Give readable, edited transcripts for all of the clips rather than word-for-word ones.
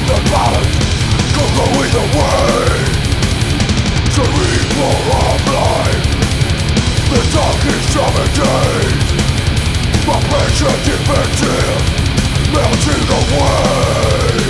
the balance could go either way. Cerebral of life, the darkest of the days. My pressure defensive, melting away.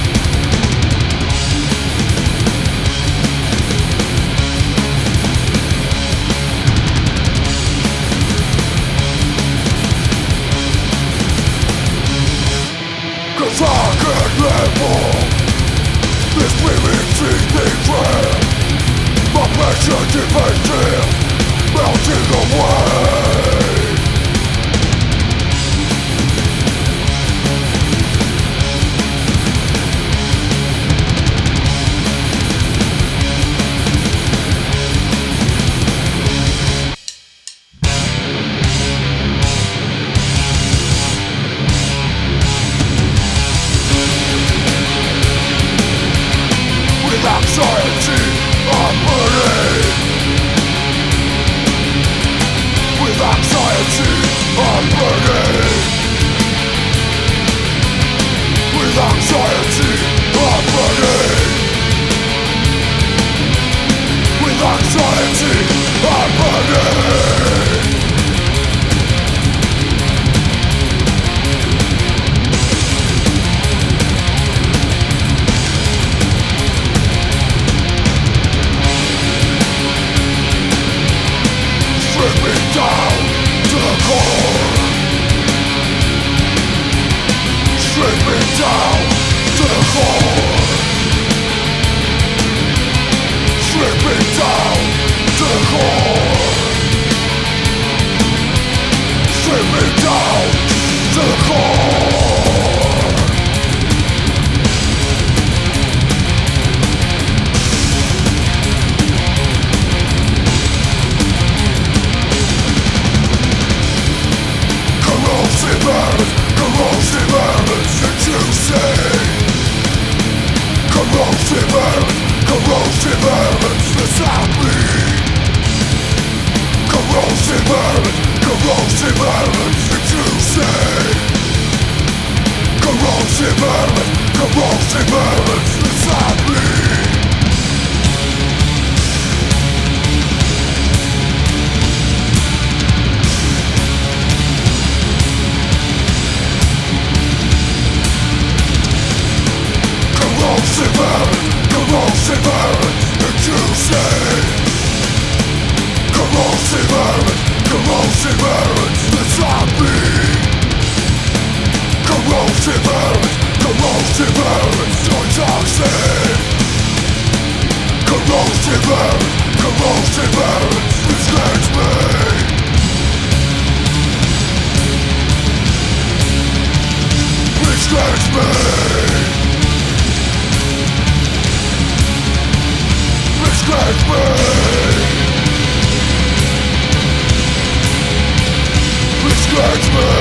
Cause I can't live more this breathing seething dread. My pressure defensive, melting away. Anxiety, I'm burning. With anxiety, I'm burning. With anxiety, I'm burning. With anxiety, I'm burning. Stripping down to the core. Stripping down to the core. Stripping down to the core. Stripping down to the core. Corrosive elements that you say. Corrosive elements inside me. Corrosive elements that you say. Corrosive elements inside me. Corrosive elements that you say. Corrosive elements inside me. Corrosive elements are toxic. Corrosive elements misguides me. Misguides me. Misguides me. Misguides me.